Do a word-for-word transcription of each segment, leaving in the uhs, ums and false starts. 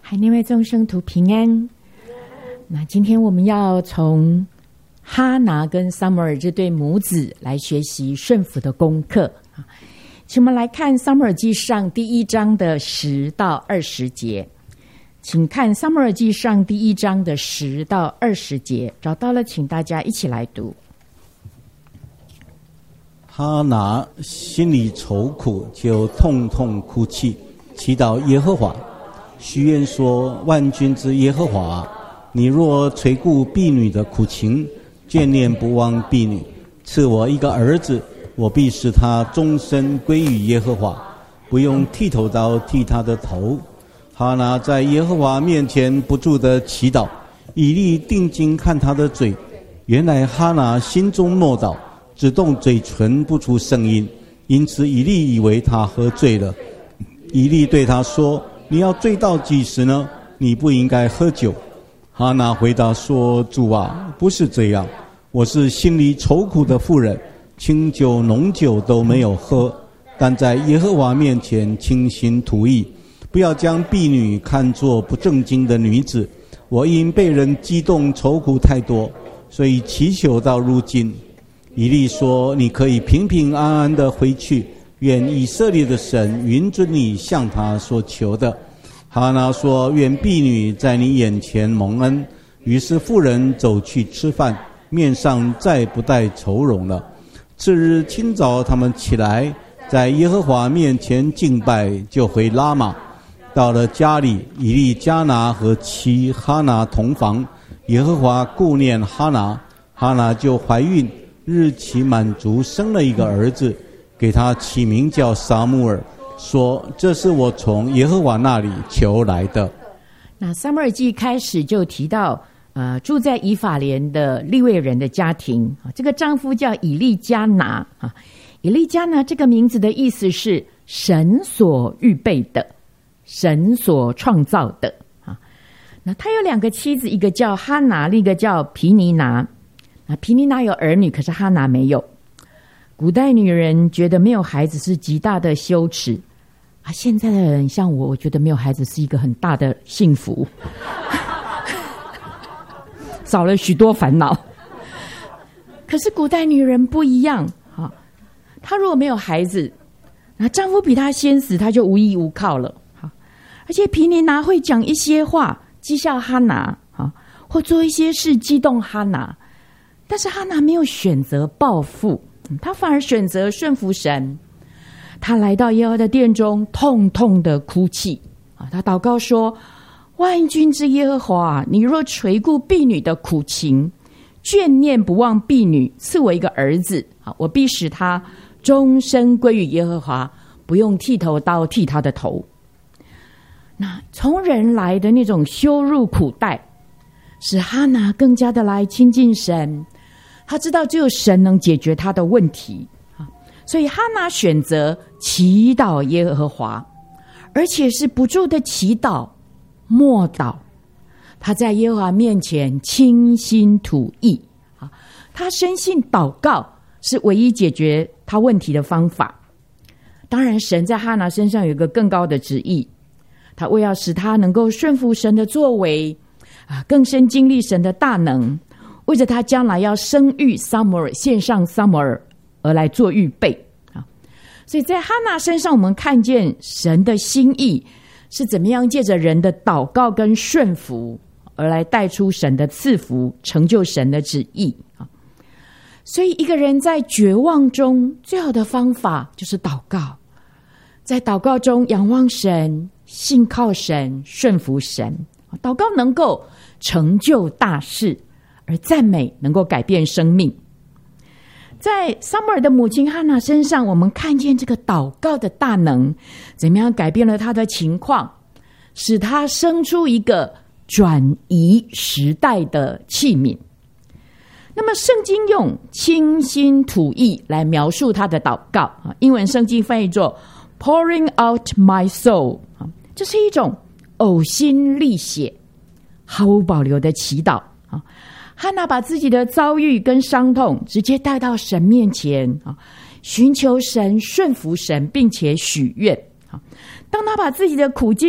海内外众生图平安。那今天我们要从哈拿跟撒母耳这对母子来学习顺服的功课。请我们来看撒母耳记上第一章的十到二十节。请看撒母耳记上第一章的十到二十节，找到了请大家一起来读。 哈拿心里愁苦，就痛痛哭泣，祈祷耶和华，许愿说：万军之耶和华，你若垂顾婢女的苦情，眷念不忘婢女，赐我一个儿子，我必使他终身归于耶和华，不用剃头刀剃他的头。哈拿在耶和华面前不住地祈祷，以利定睛看他的嘴，原来哈拿心中默祷，只动嘴唇不出声音，因此以利以为他喝醉了。以利对他说：你要醉到几时呢？你不应该喝酒。哈拿回答说：主啊，不是这样，我是心里愁苦的妇人，清酒浓酒都没有喝，但在耶和华面前倾心吐意，不要将婢女看作不正经的女子。我因被人激动愁苦太多，所以祈求到如今。以利说：你可以平平安安地回去，愿以色列的神允准你向他所求的。哈拿说：愿婢女在你眼前蒙恩。于是妇人走去吃饭，面上再不带愁容了。次日清早，他们起来，在耶和华面前敬拜，就回拉玛。到了家里，以利加拿和妻哈拿同房，耶和华顾念哈拿，哈拿就怀孕，日期满足，生了一个儿子，给他起名叫撒母耳，说：这是我从耶和华那里求来的。 那撒母耳记开始就提到呃，住在以法莲的利未人的家庭，这个丈夫叫以利加拿。以利加拿这个名字的意思是神所预备的，神所创造的。那他有两个妻子，一个叫哈拿，另一个叫皮尼拿。那皮尼拿有儿女，可是哈拿没有。古代女人觉得没有孩子是极大的羞耻啊，现在的人像我，我觉得没有孩子是一个很大的幸福，少了许多烦恼。可是古代女人不一样啊，她如果没有孩子，那丈夫比她先死，她就无依无靠了。而且皮尼拿会讲一些话讥笑哈拿啊，或做一些事激动哈拿，但是哈拿没有选择报复，他反而选择顺服神。他来到耶和华的殿中，痛痛的哭泣啊！他祷告说：万军之耶和华，你若垂顾婢女的苦情，眷念不忘婢女，赐我一个儿子啊，我必使他终身归于耶和华，不用剃头刀剃他的头。那从人来的那种羞辱苦待，使哈拿更加的来亲近神。他知道只有神能解决他的问题，所以哈拿选择祈祷耶和华，而且是不住的祈祷默祷。他在耶和华面前倾心吐意，他深信祷告是唯一解决他问题的方法。当然神在哈拿身上有一个更高的旨意，他为要使他能够顺服神的作为，更深经历神的大能，为着他将来要生育撒母耳，献上撒母耳而来做预备。所以在哈拿身上，我们看见神的心意是怎么样借着人的祷告跟顺服而来带出神的赐福，成就神的旨意。所以一个人在绝望中最好的方法就是祷告，在祷告中仰望神，信靠神，顺服神。祷告能够成就大事，而赞美能够改变生命。在撒母耳的母亲哈拿身上，我们看见这个祷告的大能怎么样改变了她的情况，使她生出一个转移时代的器皿。那么圣经用倾心吐意来描述她的祷告，英文圣经翻译作 pouring out my soul， 这是一种呕心沥血毫无保留的祈祷。哈拿把自己的遭遇跟伤痛直接带到神面前，寻求神，顺服神，并且许愿。当他把自己的苦境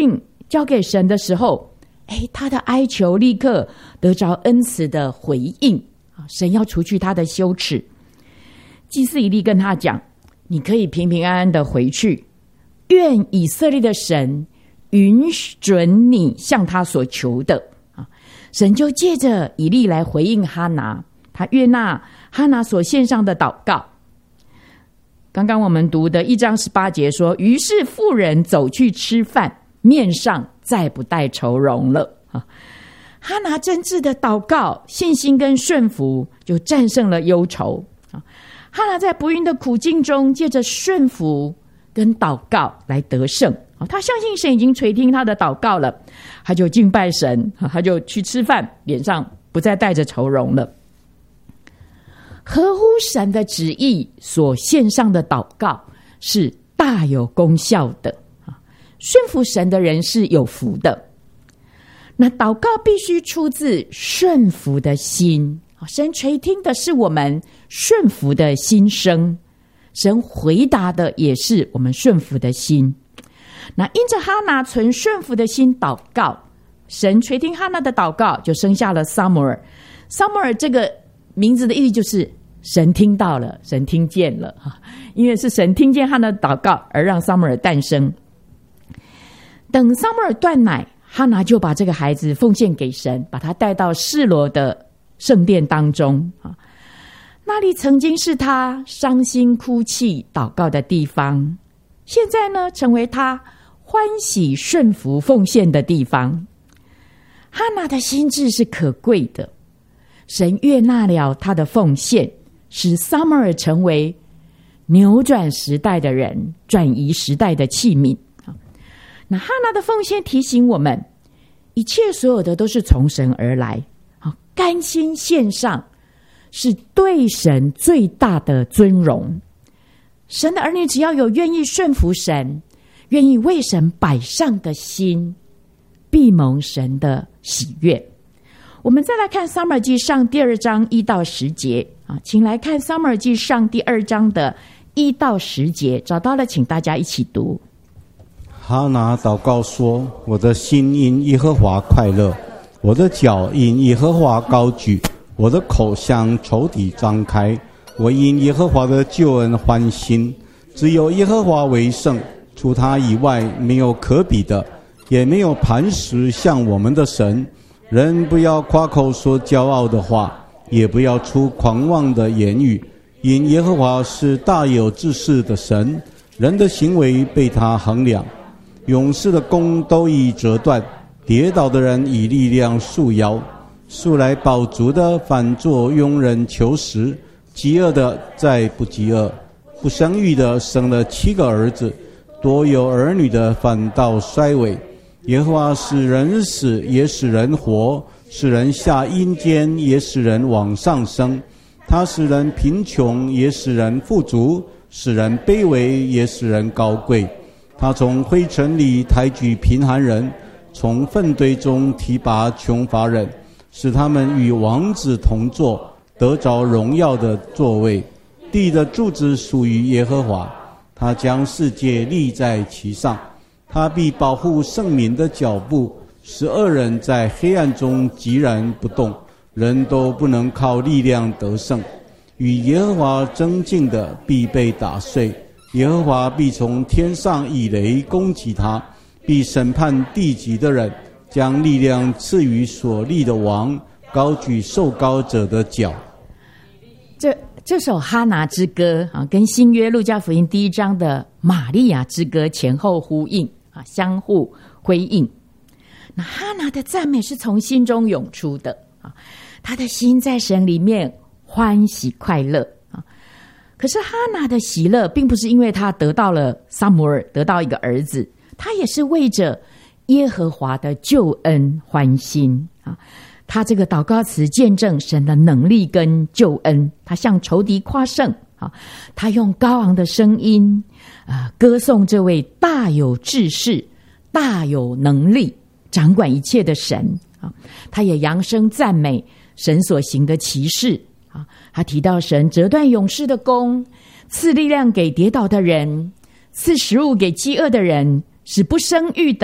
交给神的时候，哎，他的哀求立刻得着恩慈的回应，神要除去他的羞耻。祭司以利跟他讲，你可以平平安安的回去，愿以色列的神允准你向他所求的。神就借着以利来回应哈拿，他悦纳哈拿所献上的祷告。刚刚我们读的一章十八节说，于是妇人走去吃饭，面上再不带愁容了。哈拿真挚的祷告，信心跟顺服就战胜了忧愁。哈拿在不孕的苦境中，借着顺服跟祷告来得胜。他相信神已经垂听他的祷告了，他就敬拜神，他就去吃饭，脸上不再带着愁容了。合乎神的旨意所献上的祷告是大有功效的，顺服神的人是有福的。那祷告必须出自顺服的心，神垂听的是我们顺服的心声，神回答的也是我们顺服的心。那因着哈拿存顺服的心祷告，神垂听哈拿的祷告，就生下了撒母耳。撒母耳这个名字的意思就是神听到了，神听见了，因为是神听见哈拿的祷告而让撒母耳诞生。等撒母耳断奶，哈拿就把这个孩子奉献给神，把他带到示罗的圣殿当中，那里曾经是他伤心哭泣祷告的地方，现在呢成为他欢喜顺服奉献的地方。哈拿的心志是可贵的，神悦纳了他的奉献，使撒母耳成为扭转时代的人，转移时代的器皿。那哈拿的奉献提醒我们，一切所有的都是从神而来，甘心献上是对神最大的尊荣。神的儿女只要有愿意顺服神，愿意为神摆上的心，必蒙神的喜悦。我们再来看撒母耳记上第二章一到十节啊，请来看撒母耳记上第二章的一到十节，找到了请大家一起读。 哈拿祷告说，我的心因耶和华快乐，我的脚因耶和华高举，我的口向仇敌张开，我因耶和华的救恩欢心。只有耶和华为圣，除他以外没有可比的，也没有磐石像我们的神。人不要夸口说骄傲的话，也不要出狂妄的言语，因耶和华是大有志士的神，人的行为被他衡量。勇士的弓都已折断，跌倒的人以力量束腰。素来饱足的反作庸人求食，饥饿的再不饥饿。不生育的生了七个儿子，多有儿女的反倒衰微。耶和华使人死，也使人活；使人下阴间，也使人往上升。他使人贫穷，也使人富足；使人卑微，也使人高贵。他从灰尘里抬举贫寒人，从粪堆中提拔穷乏人，使他们与王子同坐，得着荣耀的座位。地的柱子属于耶和华，他将世界立在其上。他必保护圣民的脚步，使恶人在黑暗中寂然不动。人都不能靠力量得胜，与耶和华争竞的必被打碎。耶和华必从天上以雷攻击他，必审判地极的人，将力量赐予所立的王，高举受膏者的脚。 这这首哈拿之歌啊，跟新约路加福音第一章的玛利亚之歌前后呼应啊，相互辉映。那哈拿的赞美是从心中涌出的啊，他的心在神里面欢喜快乐啊。可是哈拿的喜乐并不是因为他得到了撒母耳，得到一个儿子，他也是为着耶和华的救恩欢心啊。他这个祷告词见证神的能力跟救恩，他向仇敌夸胜啊，他用高昂的声音啊歌颂这位大有志士、大有能力、掌管一切的神啊。他也扬声赞美神所行的奇事啊。他提到神折断勇士的弓，赐力量给跌倒的人，赐食物给饥饿的人，使不生育的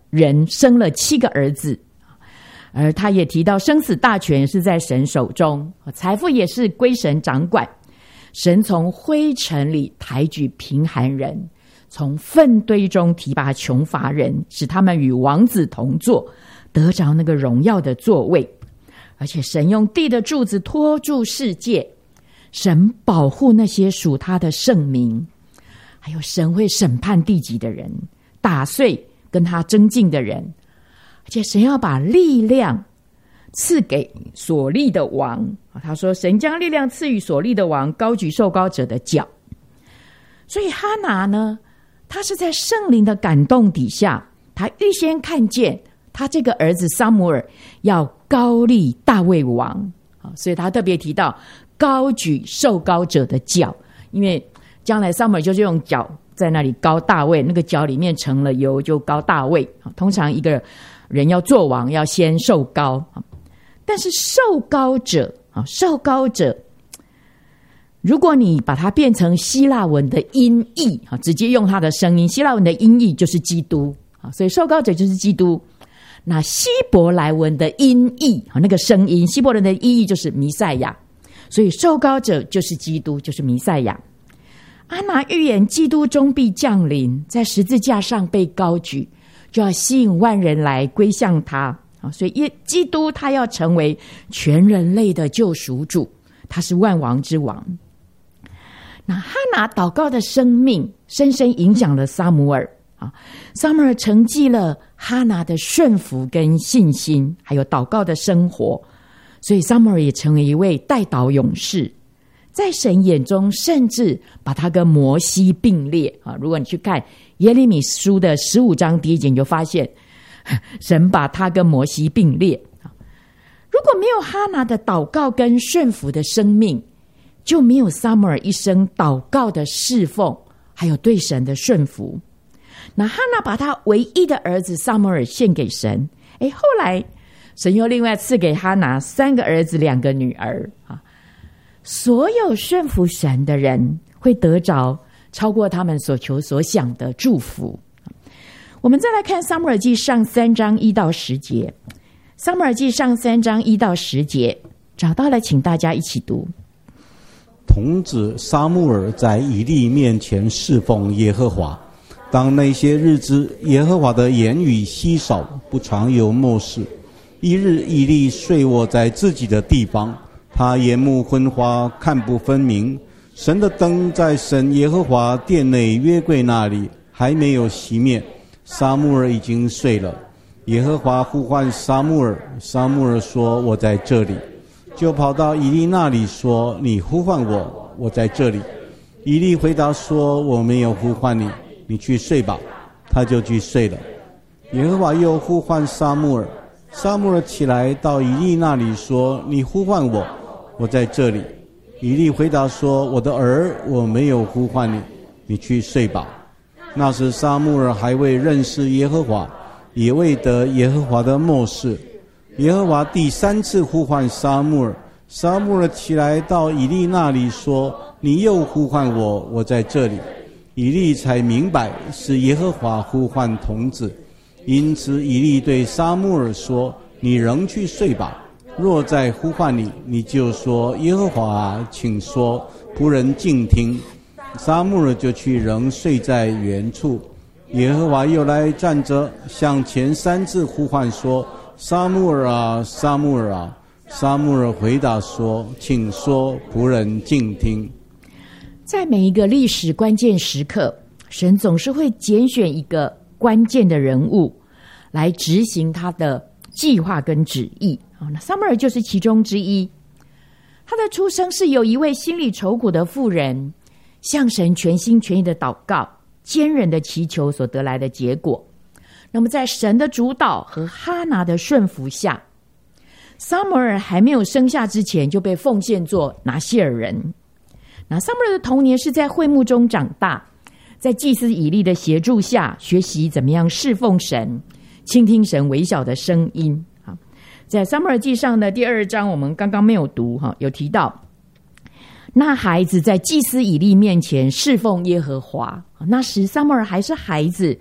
人生了七个儿子，而他也提到生死大权是在神手中，财富也是归神掌管。神从灰尘里抬举贫寒人，从粪堆中提拔穷乏人，使他们与王子同坐，得着那个荣耀的座位。而且神用地的柱子托住世界，神保护那些属他的圣民，还有神会审判地极的人，打碎跟他争竞的人，而且神要把力量赐给所立的王。他说神将力量赐予所立的王，高举受膏者的脚。所以哈拿呢，他是在圣灵的感动底下，他预先看见他这个儿子撒母耳要高立大卫王，所以他特别提到高举受膏者的脚，因为将来撒母耳就是用脚在那里高大卫，那个脚里面盛了油就高大卫。通常一个人要做王要先受膏，但是受膏者受膏者如果你把它变成希腊文的音译，直接用它的声音，希腊文的音译就是基督，所以受膏者就是基督。那希伯来文的音译，那个声音，希伯来文的意义就是弥赛亚，所以受膏者就是基督，就是弥赛亚。哈拿预言基督终必降临，在十字架上被高举，就要吸引万人来归向他。所以基督他要成为全人类的救赎主，他是万王之王。那哈拿祷告的生命深深影响了撒母耳，撒母耳承继了哈拿的顺服跟信心，还有祷告的生活，所以撒母耳也成为一位代祷勇士，在神眼中甚至把他跟摩西并列。如果你去看耶利米书的十五章第一节，你就发现神把他跟摩西并列。如果没有哈拿的祷告跟顺服的生命，就没有撒母耳一生祷告的侍奉，还有对神的顺服。那哈拿把他唯一的儿子撒母耳献给神，诶，后来神又另外赐给哈拿三个儿子两个女儿。所有顺服神的人会得着超过他们所求所想的祝福。我们再来看撒母耳记上三章一到十节，撒母耳记上三章一到十节，找到了请大家一起读。 童子撒母耳在以利面前侍奉耶和华，当那些日子，耶和华的言语稀少，不常有默示。一日以利睡卧在自己的地方，他眼目昏花，看不分明。神的灯在神耶和华殿内约柜那里还没有熄灭，撒母耳已经睡了。耶和华呼唤撒母耳，撒母耳说：“我在这里。”就跑到以利那里说：“你呼唤我，我在这里。”以利回答说：“我没有呼唤你，你去睡吧。”他就去睡了。耶和华又呼唤撒母耳，撒母耳起来到以利那里说：“你呼唤我，我在这里。”以利回答说：“我的儿，我没有呼唤你，你去睡吧。”那时撒母耳还未认识耶和华，也未得耶和华的默示。耶和华第三次呼唤撒母耳，撒母耳起来到以利那里说：“你又呼唤我，我在这里。”以利才明白是耶和华呼唤童子，因此以利对撒母耳说：“你仍去睡吧。若再呼唤你，你就说：耶和华啊，请说，仆人静听。”撒母耳就去，仍睡在原处。耶和华又来站着，向前三次呼唤说：“撒母耳啊，撒母耳啊！”撒母耳回答说：“请说，仆人静听。” 在每一个历史关键时刻，神总是会拣选一个关键的人物来执行他的计划跟旨意。那撒母耳就是其中之一。他的出生是由一位心里愁苦的妇人向神全心全意的祷告、坚韧的祈求所得来的结果。那么在神的主导和哈拿的顺服下，撒母耳还没有生下之前就被奉献做拿细尔人。那撒母耳的童年是在会幕中长大，在祭司以利的协助下学习怎么样侍奉神，倾听神微小的声音。在撒母耳记上的第二章，我们刚刚没有读，有提到那孩子在祭司以利面前侍奉耶和华。那时撒母耳还是孩子，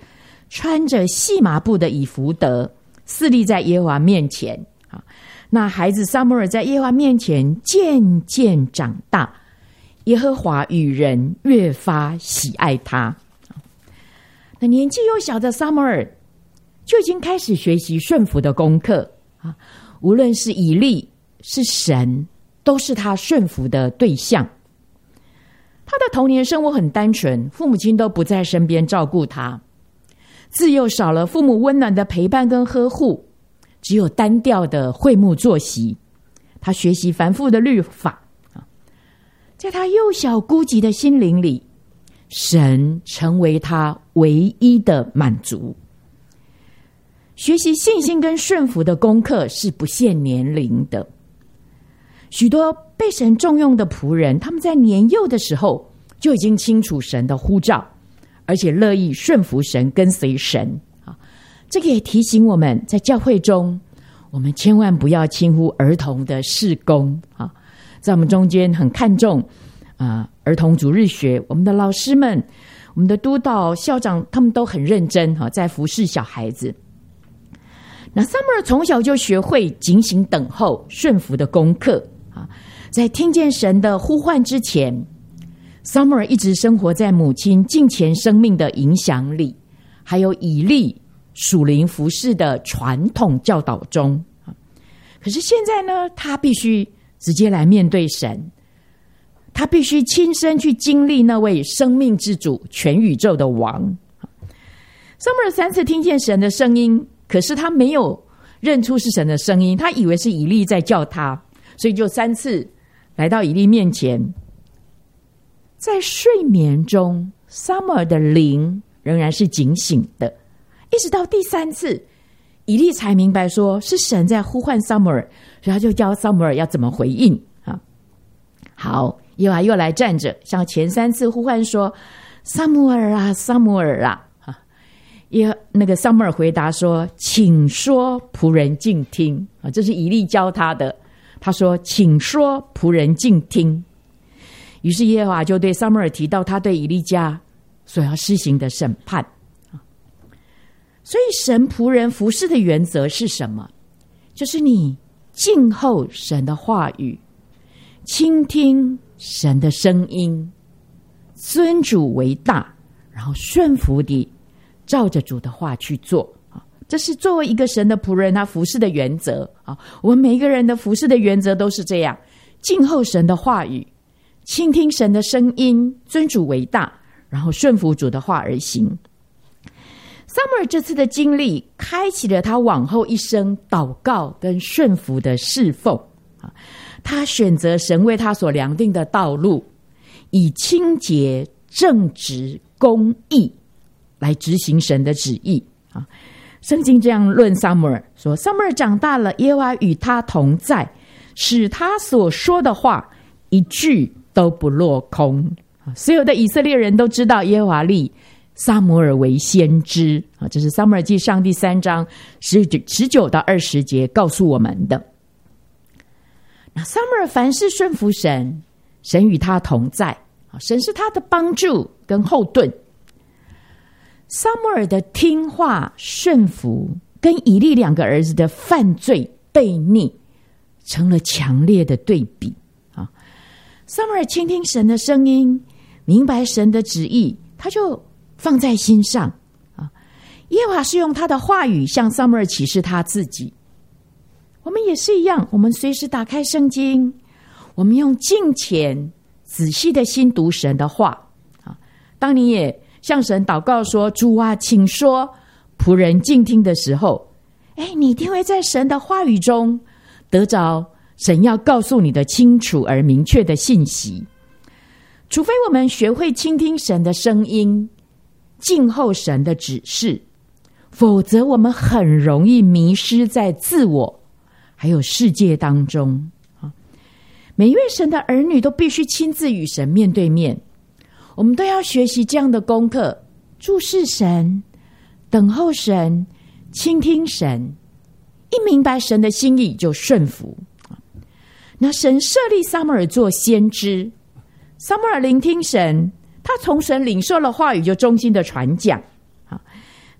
穿着细麻布的以弗得，侍立在耶和华面前。那孩子撒母耳在耶和华面前渐渐长大，耶和华与人越发喜爱他。那年纪幼小的撒母耳就已经开始学习顺服的功课啊，无论是以利是神，都是他顺服的对象。他的童年生活很单纯，父母亲都不在身边照顾他，自幼少了父母温暖的陪伴跟呵护，只有单调的会幕坐席。他学习繁复的律法，在他幼小孤寂的心灵里，神成为他唯一的满足。学习信心跟顺服的功课是不限年龄的。许多被神重用的仆人，他们在年幼的时候就已经清楚神的呼召，而且乐意顺服神，跟随神。这个也提醒我们，在教会中我们千万不要轻忽儿童的事工。在我们中间很看重啊，儿童主日学，我们的老师们、我们的督导、校长，他们都很认真哈，在服侍小孩子。那撒母耳从小就学会警醒等候、顺服的功课啊，在听见神的呼唤之前，撒母耳一直生活在母亲敬虔生命的影响里，还有以利属灵服事的传统教导中。可是现在呢，他必须直接来面对神，他必须亲身去经历那位生命之主、全宇宙的王。撒母耳三次听见神的声音，可是他没有认出是神的声音，他以为是以利在叫他，所以就三次来到以利面前。在睡眠中，撒母耳的灵仍然是警醒的，一直到第三次，以利才明白说是神在呼唤撒母耳，所以他就教撒母耳要怎么回应。好，耶和华又来站着，像前三次呼唤说：“撒母耳啊，撒母耳啊！”耶，那个撒母耳回答说：“请说，仆人静听。”啊，这是以利教他的。他说：“请说，仆人静听。”于是耶和华就对撒母耳提到他对以利家所要施行的审判。所以神仆人服事的原则是什么？就是你静候神的话语，倾听神的声音，尊主为大，然后顺服地照着主的话去做。这是作为一个神的仆人他服事的原则。我们每一个人的服事的原则都是这样：静候神的话语，倾听神的声音，尊主为大，然后顺服主的话而行。撒母耳这次的经历开启了他往后一生祷告跟顺服的侍奉。他选择神为他所量定的道路，以清洁、正直、公义来执行神的旨意。圣经这样论撒母耳说：撒母耳长大了，耶和华与他同在，使他所说的话一句都不落空。所有的以色列人都知道耶和华立撒母耳为先知。这是撒母耳记上第三章十九到二十节告诉我们的。那撒母耳凡事顺服神，神与他同在，神是他的帮助跟后盾。撒母耳的听话顺服跟以利两个儿子的犯罪悖逆成了强烈的对比。撒母耳倾听神的声音，明白神的旨意，他就放在心上。耶和华是用他的话语向撒母耳启示他自己。我们也是一样，我们随时打开圣经，我们用敬虔仔细的心读神的话。当你也向神祷告说：主啊，请说，仆人静听的时候，哎，你一定会在神的话语中得着神要告诉你的清楚而明确的信息。除非我们学会倾听神的声音，静候神的指示，否则我们很容易迷失在自我还有世界当中。每一位神的儿女都必须亲自与神面对面，我们都要学习这样的功课：注视神，等候神，倾听神，一明白神的心意就顺服。那神设立撒母耳做先知，撒母耳聆听神，他从神领受了话语就忠心的传讲。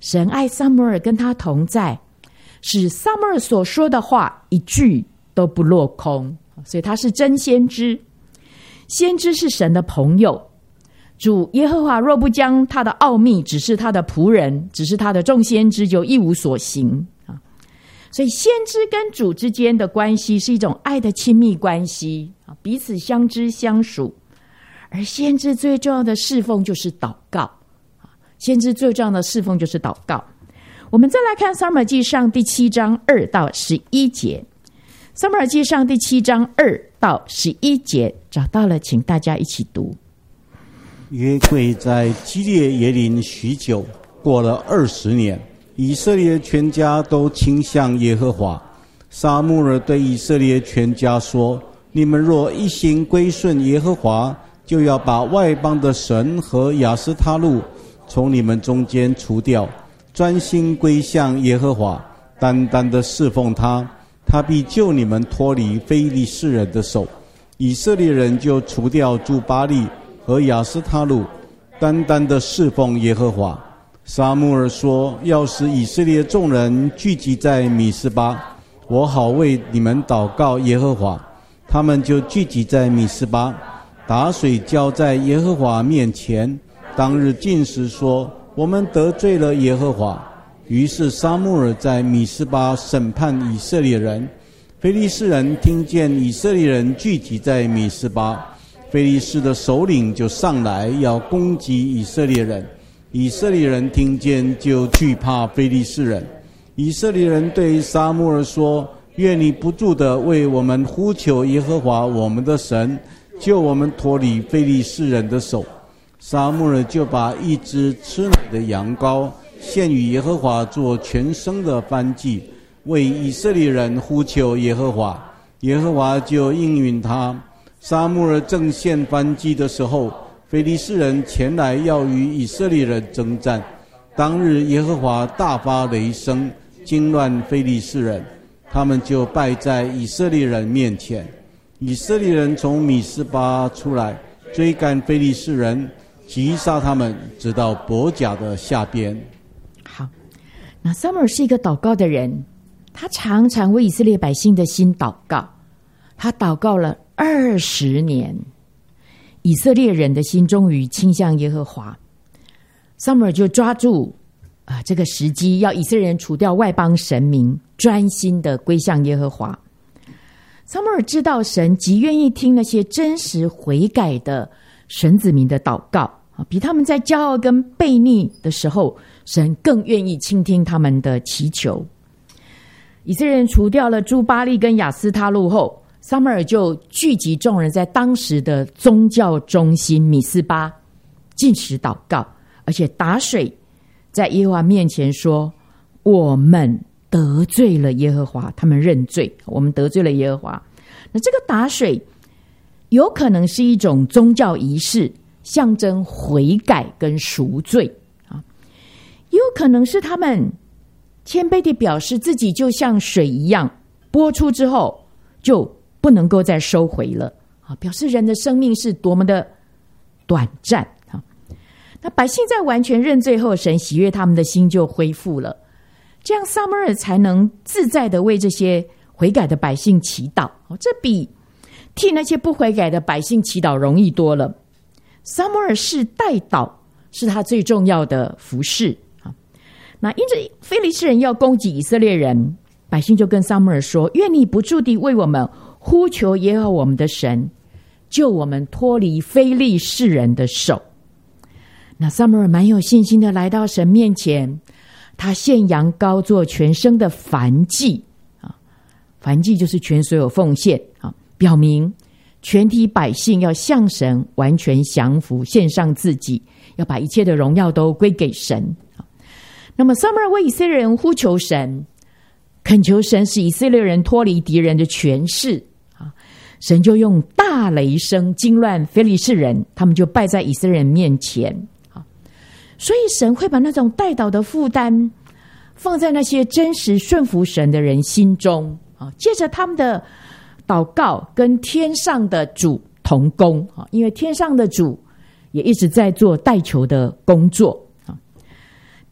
神爱撒母耳跟他同在，使撒母耳所说的话一句都不落空，所以他是真先知。先知是神的朋友，主耶和华若不将他的奥秘指示他的仆人，指示他的众先知，就一无所行。所以先知跟主之间的关系是一种爱的亲密关系，彼此相知相属。而先知最重要的侍奉就是祷告，先知最重要的侍奉就是祷告。我们再来看撒母耳记上第七章二到十一节。撒母耳记上第七章二到十一节，找到了请大家一起读。 约柜在基列耶林许久，过了二十年，以色列全家都倾向耶和华。撒母耳对以色列全家说：你们若一心归顺耶和华，就要把外邦的神和亚斯他路从你们中间除掉，专心归向耶和华，单单的侍奉他，他必救你们脱离非利士人的手。以色列人就除掉诸巴力和亚斯他路，单单的侍奉耶和华。撒母耳说：要使以色列众人聚集在米斯巴，我好为你们祷告耶和华。他们就聚集在米斯巴，打水浇在耶和华面前。当日禁食说：我们得罪了耶和华。于是撒母耳在米斯巴审判以色列人。非利士人听见以色列人聚集在米斯巴，非利士的首领就上来要攻击以色列人。以色列人听见就惧怕非利士人。以色列人对撒母耳说：愿你不住地为我们呼求耶和华我们的神，救我们脱离非利士人的手。撒母耳就把一只吃奶的羊羔献与耶和华做全牲的燔祭，为以色列人呼求耶和华，耶和华就应允他。撒母耳正献燔祭的时候，非利士人前来要与以色列人征战。当日耶和华大发雷声，惊乱非利士人，他们就败在以色列人面前。以色列人从米斯巴出来，追赶非利士人，击杀他们，直到伯甲的下边。 好，那撒母耳是一个祷告的人，他常常为以色列百姓的心祷告，他祷告了二十年，以色列人的心终于倾向耶和华。撒母耳就抓住啊这个时机，要以色列人除掉外邦神明，专心的归向耶和华。撒母耳知道神极愿意听那些真实悔改的神子民的祷告，比他们在骄傲跟悖逆的时候，神更愿意倾听他们的祈求。以色列人除掉了诸巴力跟亚斯他路后，撒母耳就聚集众人在当时的宗教中心米斯巴禁食祷告，而且打水在耶和华面前说：我们得罪了耶和华。他们认罪，我们得罪了耶和华。那这个打水有可能是一种宗教仪式，象征悔改跟赎罪啊，也有可能是他们谦卑地表示自己就像水一样，播出之后就不能够再收回了啊，表示人的生命是多么的短暂啊。那百姓在完全认罪后，神喜悦他们的心就恢复了，这样撒母耳才能自在地为这些悔改的百姓祈祷，这比替那些不悔改的百姓祈祷容易多了。撒母耳是代祷，是他最重要的服事。那因着非利士人要攻击以色列人，百姓就跟撒母耳说：愿你不住地为我们呼求耶和华我们的神，救我们脱离非利士人的手。那撒母耳蛮有信心的来到神面前，他献羊羔做全牲的燔祭啊，燔祭就是全所有奉献啊，表明全体百姓要向神完全降服，献上自己，要把一切的荣耀都归给神。那么撒母耳为以色列人呼求神，恳求神使以色列人脱离敌人的权势啊，神就用大雷声惊乱非利士人，他们就败在以色列人面前啊。所以神会把那种代祷的负担放在那些真实顺服神的人心中啊，借着他们的祷告跟天上的主同工啊，因为天上的主也一直在做代求的工作啊。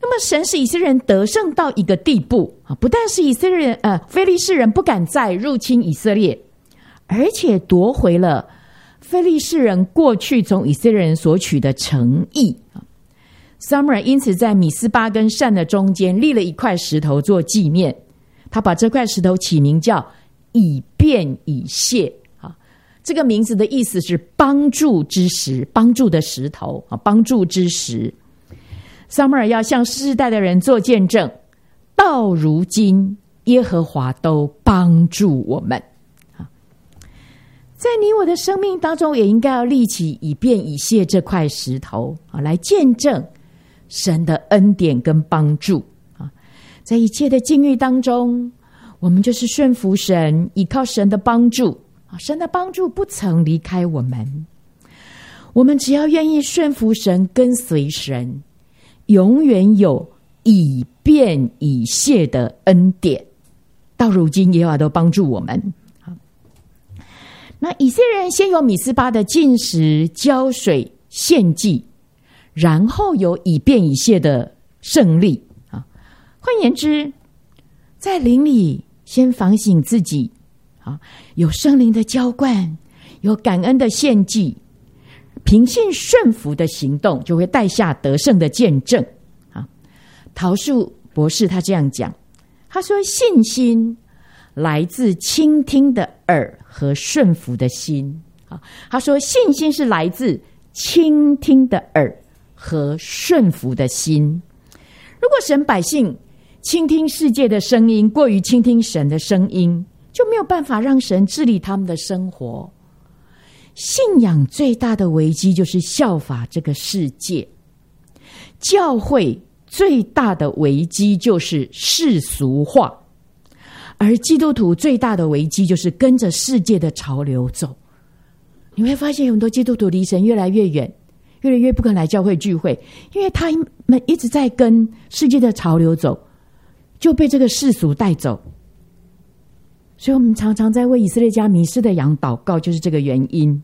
那么神使以色列人得胜到一个地步啊，不但是以色列人呃非利士人不敢再入侵以色列，而且夺回了非利士人过去从以色列人所取的城邑。撒母耳因此在米斯巴跟善的中间立了一块石头做纪念，他把这块石头起名叫以便以谢。这个名字的意思是帮助之石，帮助的石头，帮助之石。撒母耳要向世世代的人做见证，到如今耶和华都帮助我们。在你我的生命当中，也应该要立起以便以谢这块石头，来见证神的恩典跟帮助。在一切的境遇当中，我们就是顺服神，依靠神的帮助。神的帮助不曾离开我们，我们只要愿意顺服神，跟随神，永远有以便以谢的恩典。到如今耶和华都帮助我们。那以色列人先有米斯巴的禁食、浇水、献祭，然后有以便以谢的胜利。换言之，在灵里先反省自己，有圣灵的浇灌，有感恩的献祭，凭信顺服的行动，就会带下得胜的见证。陶树博士他这样讲，他说信心来自倾听的耳和顺服的心。他说信心是来自倾听的耳和顺服的心。如果神百姓倾听世界的声音过于倾听神的声音，就没有办法让神治理他们的生活。信仰最大的危机就是效法这个世界，教会最大的危机就是世俗化，而基督徒最大的危机就是跟着世界的潮流走。你会发现很多基督徒离神越来越远，越来越不肯来教会聚会，因为他们一直在跟世界的潮流走，就被这个世俗带走。所以我们常常在为以色列家迷失的羊祷告，就是这个原因。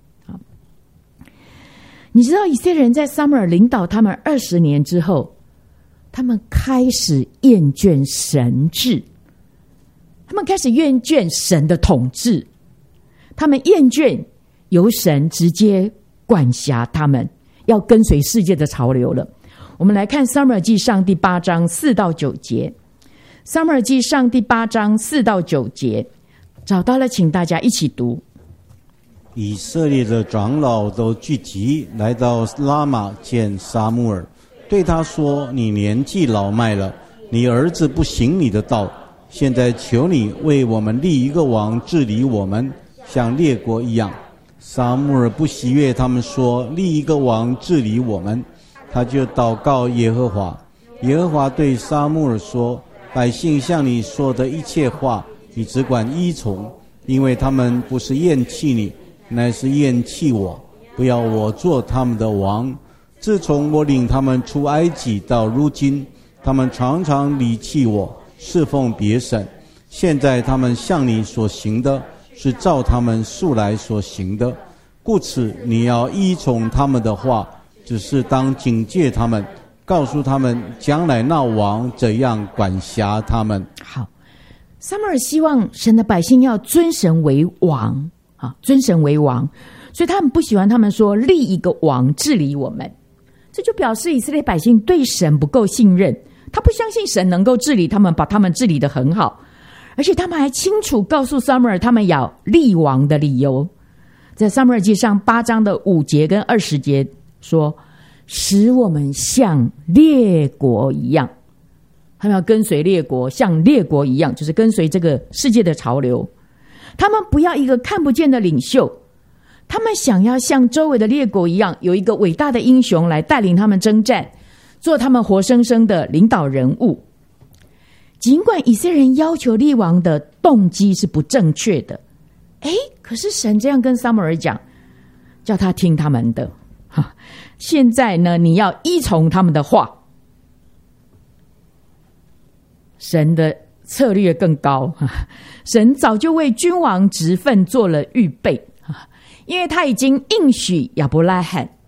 你知道以色列人在撒母耳领导他们二十年之后，他们开始厌倦神治，他们开始厌倦神的统治，他们厌倦由神直接管辖他们，要跟随世界的潮流了。我们来看撒母耳记上第八章四到九节。撒母耳记上第八章四到九节，找到了请大家一起读。 以色列的长老都聚集来到拉玛见撒母耳，对他说，你年纪老迈了，你儿子不行你的道，现在求你为我们立一个王治理我们，像列国一样。撒母耳不喜悦他们说立一个王治理我们，他就祷告耶和华。耶和华对撒母耳说，百姓向你说的一切话，你只管依从，因为他们不是厌弃你，乃是厌弃我，不要我做他们的王。自从我领他们出埃及到如今，他们常常离弃我，侍奉别神。现在他们向你所行的，是照他们素来所行的，故此你要依从他们的话，只是当警戒他们，告诉他们将来那王怎样管辖他们。 好，撒母耳希望神的百姓要尊神为王，啊，尊神为王，所以他们不喜欢他们说立一个王治理我们，这就表示以色列百姓对神不够信任，他不相信神能够治理他们，把他们治理得很好，而且他们还清楚告诉撒母耳他们要立王的理由。在撒母耳记上八章的五节跟二十节说，使我们像列国一样，他们要跟随列国，像列国一样，就是跟随这个世界的潮流。他们不要一个看不见的领袖，他们想要像周围的列国一样，有一个伟大的英雄来带领他们征战，做他们活生生的领导人物。尽管以色列人要求立王的动机是不正确的，诶，可是神这样跟撒母耳讲，叫他听他们的。现在呢，你要依从他们的话。神的策略更高，神早就为君王职分做了预备，因为他已经应许亚伯拉罕，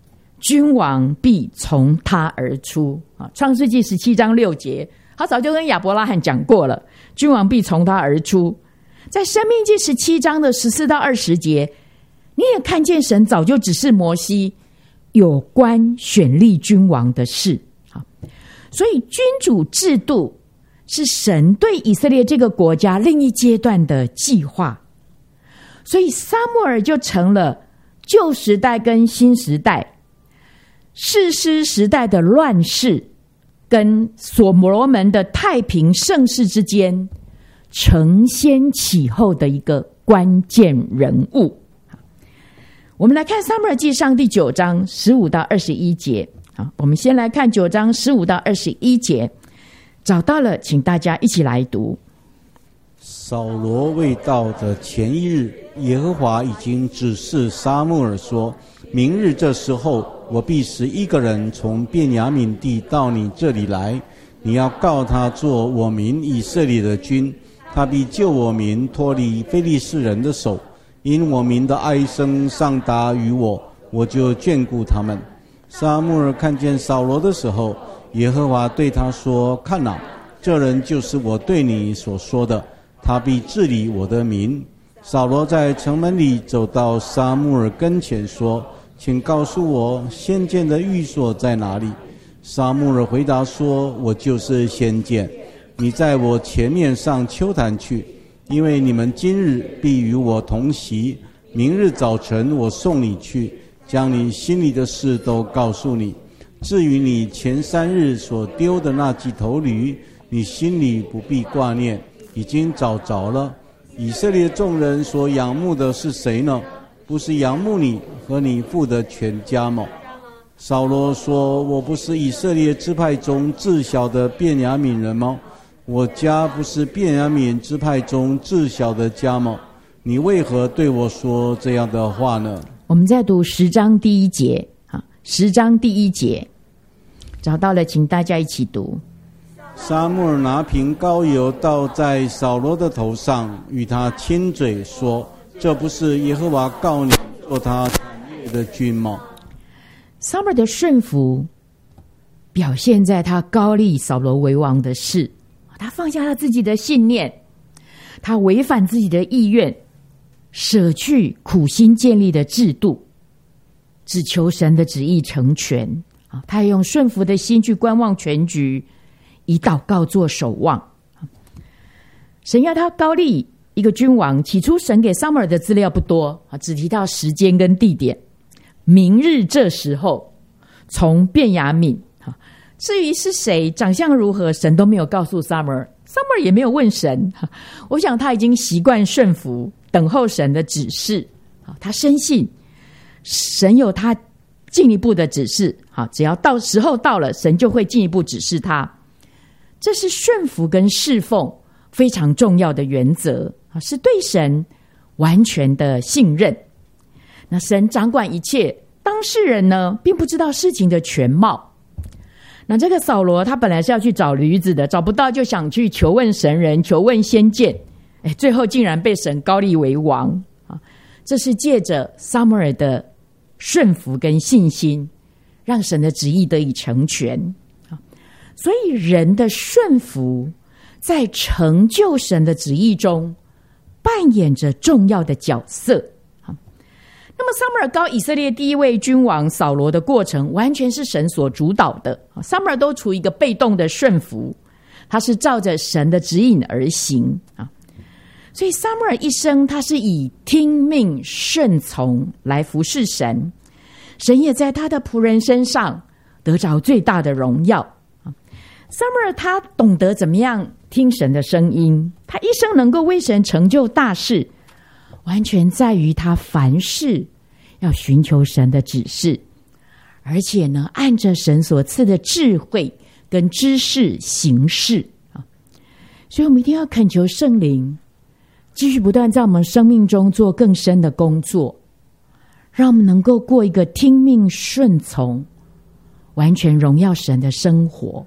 君王必从他而出。创世纪十七章六节，他早就跟亚伯拉罕讲过了，君王必从他而出。在申命记十七章的十四到二十节，你也看见神早就指示摩西有关选立君王的事。所以君主制度是神对以色列这个国家另一阶段的计划，所以撒母耳就成了旧时代跟新时代士师时代的乱世跟所罗门的太平盛世之间承先启后的一个关键人物。我们来看撒母耳记上第九章十五到二十一节。好，我们先来看九章十五到二十一节，找到了请大家一起来读。 扫罗未到的前一日，耶和华已经指示撒母耳说，明日这时候，我必使一个人从便雅悯地到你这里来，你要告他做我民以色列的君，他必救我民脱离非利士人的手，因我民的哀声上达于我，我就眷顾他们。撒母耳看见扫罗的时候，耶和华对他说，看哪，这人就是我对你所说的，他必治理我的民。扫罗在城门里走到撒母耳跟前说，请告诉我先见的寓所在哪里？撒母耳回答说，我就是先见，你在我前面上丘坛去，因为你们今日必与我同席，明日早晨我送你去，将你心里的事都告诉你。至于你前三日所丢的那几头驴，你心里不必挂念，已经找着了。以色列众人所仰慕的是谁呢？不是仰慕你和你父的全家吗？扫罗说，我不是以色列支派中至小的便雅悯人吗？我家不是便雅悯支派中至小的家吗？你为何对我说这样的话呢？ 我们再读十章第一节，十章第一节，找到了请大家一起读。 撒母耳拿瓶膏油倒在扫罗的头上，与他亲嘴说，这不是耶和华告你做他产业的君吗？ 撒母耳的顺服表现在他膏立扫罗为王的事，他放下他自己的信念，他违反自己的意愿，舍去苦心建立的制度，只求神的旨意成全。他也用顺服的心去观望全局，以祷告做守望。神要他膏立一个君王，起初神给撒母耳的资料不多，只提到时间跟地点，明日这时候从便雅悯。至于是谁，长相如何，神都没有告诉撒母耳，撒母耳也没有问神。我想他已经习惯顺服，等候神的指示。他深信神有他进一步的指示，只要到时候到了，神就会进一步指示他。这是顺服跟侍奉非常重要的原则，是对神完全的信任。那神掌管一切，当事人呢并不知道事情的全貌。那这个扫罗他本来是要去找驴子的，找不到就想去求问神人，求问先见，哎，最后竟然被神膏立为王。这是借着撒母耳的顺服跟信心，让神的旨意得以成全。所以人的顺服在成就神的旨意中扮演着重要的角色。那么撒母耳膏以色列第一位君王扫罗的过程完全是神所主导的，撒母耳都处于一个被动的顺服，他是照着神的指引而行。所以撒母耳一生他是以听命顺从来服侍神，神也在他的仆人身上得着最大的荣耀。撒母耳他懂得怎么样听神的声音，他一生能够为神成就大事，完全在于他凡事要寻求神的指示，而且呢按着神所赐的智慧跟知识行事。所以我们一定要恳求圣灵继续不断在我们生命中做更深的工作，让我们能够过一个听命顺从完全荣耀神的生活。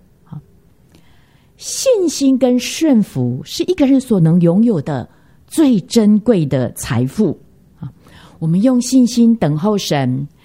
信心跟顺服是一个人所能拥有的最珍贵的财富。我们用信心等候神，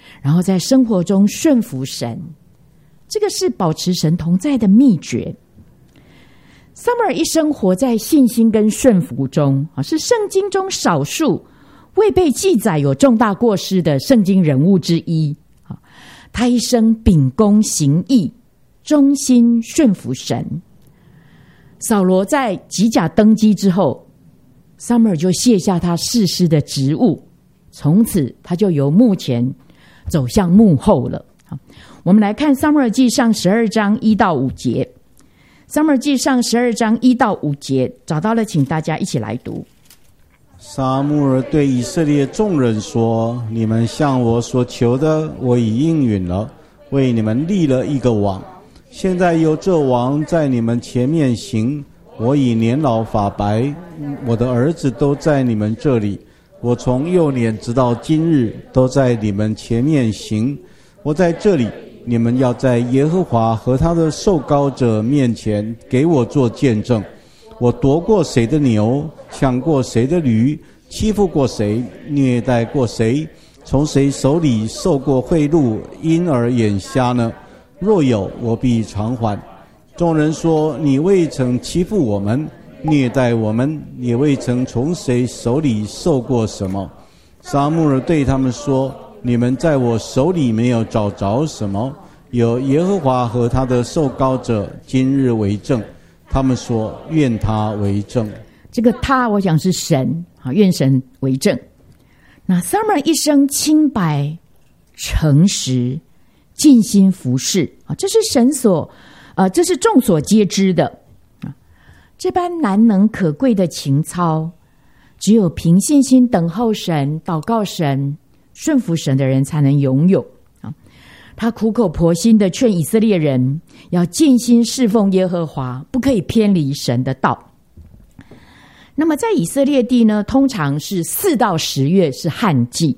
然后在生活中顺服神，这个是保持神同在的秘诀。撒母耳一生活在信心跟顺服中，是圣经中少数未被记载有重大过失的圣经人物之一。他一生秉公行义，忠心顺服神。扫罗在吉甲登基之后，撒母耳就卸下他士师的职务，从此他就由幕前走向幕后了。我们来看撒母耳记上十二章一到五节。撒母耳记上十二章一到五节，找到了，请大家一起来读。 撒母耳对以色列众人说：你们向我所求的，我已应允了，为你们立了一个王。现在有这王在你们前面行，我已年老发白，我的儿子都在你们这里。我从幼年直到今日，都在你们前面行。我在这里，你们要在耶和华和他的受膏者面前给我做见证。我夺过谁的牛，抢过谁的驴，欺负过谁，虐待过谁，从谁手里受过贿赂，因而眼瞎呢？若有，我必偿还。众人说：你未曾欺负我们，虐待我们，也未曾从谁手里受过什么。撒母耳对他们说：你们在我手里没有找着什么，有耶和华和他的受膏者今日为证。他们说：愿他为证。 这个他我想是神，愿神为证。那撒母耳一生清白诚实尽心服侍，这是神所呃，这是众所皆知的。这般难能可贵的情操，只有凭信心等候神、祷告神、顺服神的人才能拥有。他苦口婆心地劝以色列人要尽心侍奉耶和华，不可以偏离神的道。那么在以色列地呢，通常是四到十月是旱季，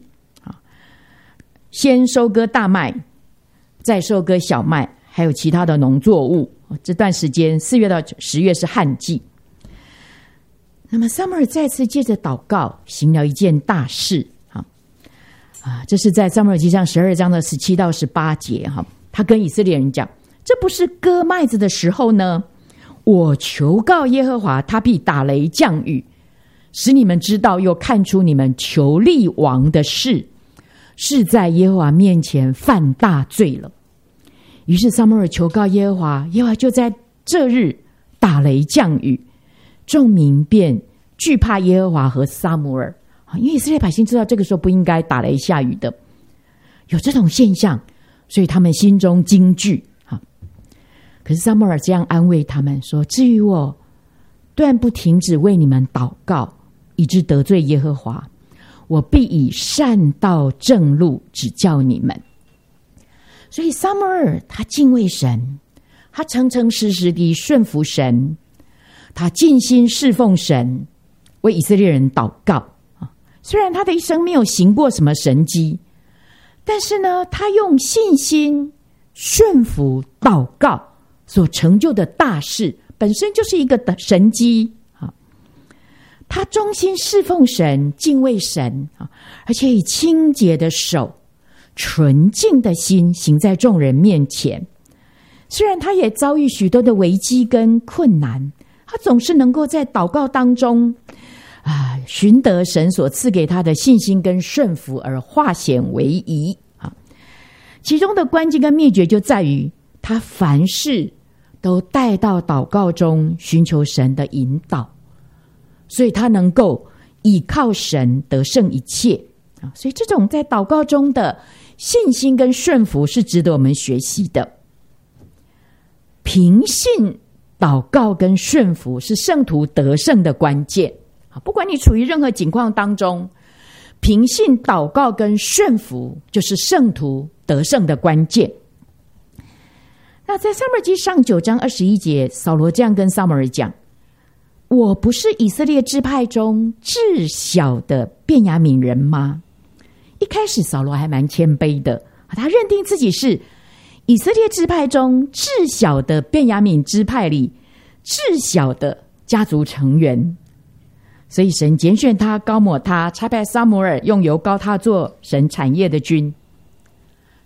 先收割大麦，再收割小麦，还有其他的农作物。这段时间四月到十月是旱季。那么撒母耳再次借着祷告行了一件大事。啊，这是在撒母耳记上十二章的十七到十八节哈，他跟以色列人讲：这不是割麦子的时候呢，我求告耶和华，他必打雷降雨，使你们知道，又看出你们求立王的事是在耶和华面前犯大罪了。于是撒母耳求告耶和华，耶和华就在这日打雷降雨，众民便惧怕耶和华和撒母耳。因为以色列百姓知道这个时候不应该打雷下雨的，有这种现象，所以他们心中惊惧。可是撒母耳这样安慰他们说：至于我，断不停止为你们祷告，以致得罪耶和华，我必以善道正路指教你们。所以撒母耳他敬畏神，他诚诚实实地顺服神，他尽心侍奉神，为以色列人祷告。虽然他的一生没有行过什么神迹，但是呢，他用信心顺服祷告所成就的大事，本身就是一个神迹。他忠心侍奉神，敬畏神，而且以清洁的手、纯净的心行在众人面前。虽然他也遭遇许多的危机跟困难，他总是能够在祷告当中啊，寻得神所赐给他的信心跟顺服，而化险为夷啊。其中的关键跟秘诀就在于他凡事都带到祷告中，寻求神的引导，所以他能够倚靠神得胜一切啊。所以这种在祷告中的信心跟顺服是值得我们学习的。凭信祷告跟顺服是圣徒得胜的关键。不管你处于任何境况当中，凭信祷告跟顺服就是圣徒得胜的关键。那在撒母耳记上九章二十一节，扫罗这样跟撒母耳讲：我不是以色列支派中至小的便雅悯人吗？一开始扫罗还蛮谦卑的，他认定自己是以色列支派中至小的便雅悯支派里至小的家族成员。所以神拣选他，膏抹他，差派撒母耳用油膏他做神产业的君。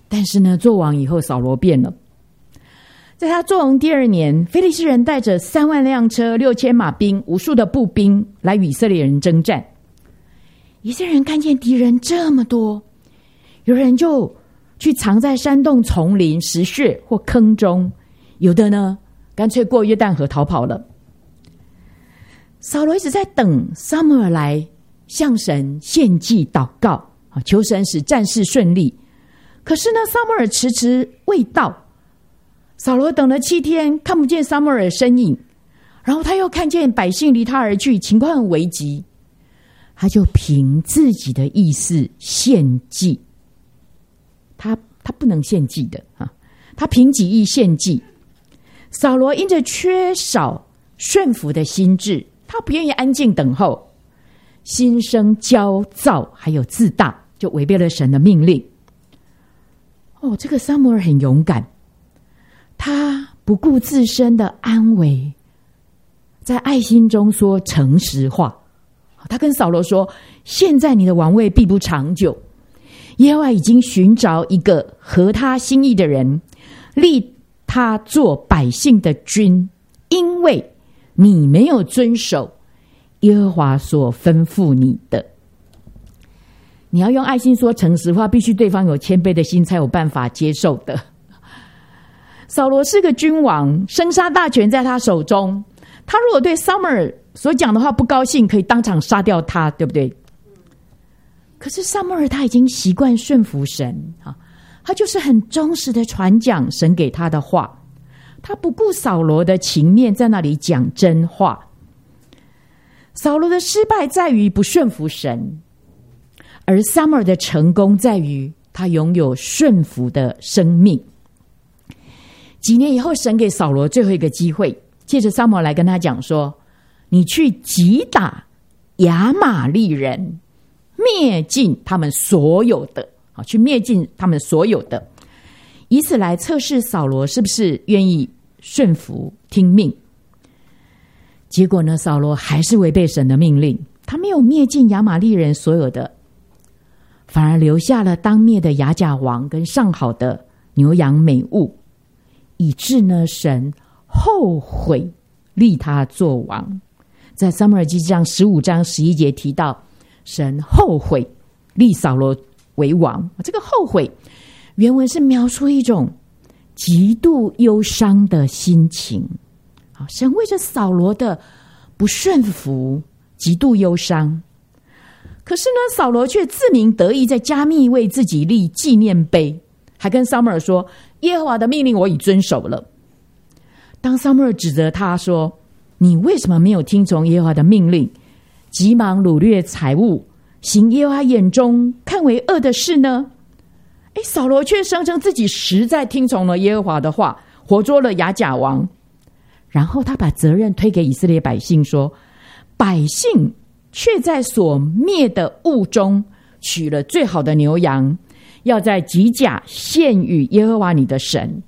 但是呢，做王以后，扫罗变了。在他做王第二年，非利士人带着三万辆车、六千马兵、无数的步兵来与以色列人征战。以色列人看见敌人这么多，有人就去藏在山洞、丛林、石穴或坑中，有的呢，干脆过约旦河逃跑了。扫罗一直在等撒母耳来向神献祭祷告，求神使战事顺利。可是呢，撒母耳迟迟未到。扫罗等了七天，看不见撒母耳的身影，然后他又看见百姓离他而去，情况很危急，他就凭自己的意思献祭。他他不能献祭的啊，他凭己意献祭。扫罗因着缺少顺服的心智，他不愿意安静等候，心生焦躁，还有自大，就违背了神的命令。哦，这个撒母耳很勇敢。他不顾自身的安危，在爱心中说诚实话。他跟扫罗说，现在你的王位必不长久，耶和华已经寻找一个合他心意的人，立他做百姓的君，因为你没有遵守耶和华所吩咐你的。你要用爱心说诚实话，必须对方有谦卑的心才有办法接受的。扫罗是个君王，生杀大权在他手中，他如果对撒母耳所讲的话不高兴，可以当场杀掉他，对不对？可是撒母耳他已经习惯顺服神，他就是很忠实的传讲神给他的话，他不顾扫罗的情面，在那里讲真话。扫罗的失败在于不顺服神，而撒母耳的成功在于他拥有顺服的生命。几年以后，神给扫罗最后一个机会，借着撒母耳来跟他讲说，你去击打亚玛力人，灭尽他们所有的，去灭尽他们所有的，以此来测试扫罗是不是愿意顺服听命。结果呢，扫罗还是违背神的命令，他没有灭尽亚玛力人所有的，反而留下了当灭的亚甲王跟上好的牛羊美物，以致呢，神后悔立他做王。在撒母耳记上十五章十一节提到，神后悔立扫罗为王。这个后悔原文是描述一种极度忧伤的心情。神为着扫罗的不顺服极度忧伤，可是呢，扫罗却自鸣得意，在加密为自己立纪念碑，还跟撒母耳说，耶和华的命令我已遵守了。当撒母耳指责他说，你为什么没有听从耶和华的命令，急忙掳掠财物，行耶和华眼中看为恶的事呢？诶，扫罗却声称自己实在听从了耶和华的话，活捉了亚甲王。然后他把责任推给以色列百姓说，百姓却在所灭的物中取了最好的牛羊，要在吉甲献与耶和华你的神。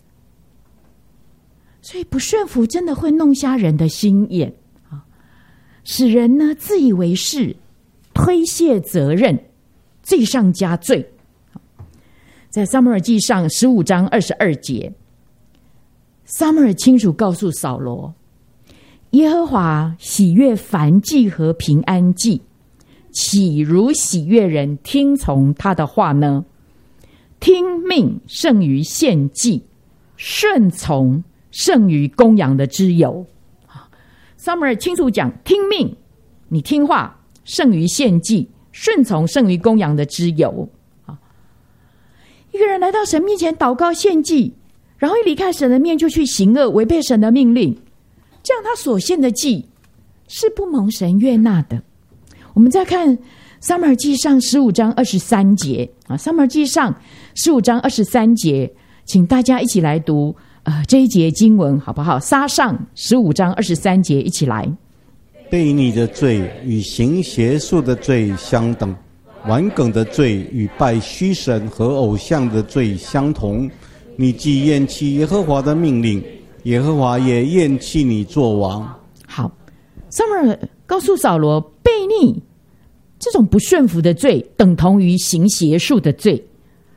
所以不顺服真的会弄瞎人的心眼，使人呢自以为是，推卸责任，罪上加罪。在撒母耳记上十五章二十二节，撒母耳清楚告诉扫罗，耶和华喜悦燔祭和平安祭，岂如喜悦人听从他的话呢？听命胜于献祭，顺从胜于公羊的脂油。撒母耳清楚讲，听命，你听话胜于献祭，顺从胜于公羊的脂油。一个人来到神面前祷告献祭，然后一离开神的面就去行恶，违背神的命令，这样他所献的祭是不蒙神悦纳的。我们再看撒母耳记上十五章二十三节啊，撒母耳记上十五章二十三节，请大家一起来读呃这一节经文好不好？撒上十五章二十三节，一起来。 悖逆的罪与行邪术的罪相等，顽梗的罪与拜虚神和偶像的罪相同。你既厌弃耶和华的命令，耶和华也厌弃你做王。 好，撒母耳告诉扫罗，悖逆这种不顺服的罪等同于行邪术的罪。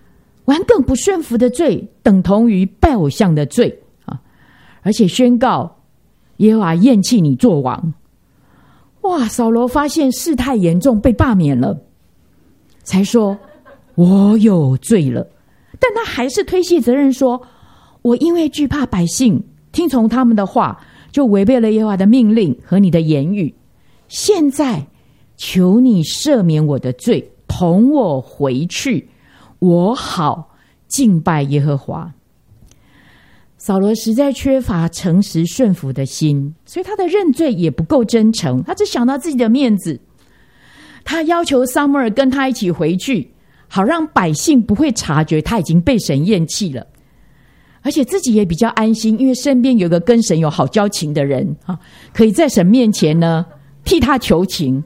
顽梗不顺服的罪等同于拜偶像的罪啊，而且宣告耶和华厌弃你做王。哇，扫罗发现事态严重，被罢免了，才说我有罪了。但他还是推卸责任说，我因为惧怕百姓，听从他们的话，就违背了耶和华的命令和你的言语。现在求你赦免我的罪，同我回去，我好敬拜耶和华。扫罗实在缺乏诚实顺服的心，所以他的认罪也不够真诚，他只想到自己的面子。他要求撒母耳跟他一起回去，好让百姓不会察觉他已经被神厌弃了，而且自己也比较安心，因为身边有个跟神有好交情的人啊，可以在神面前呢替他求情。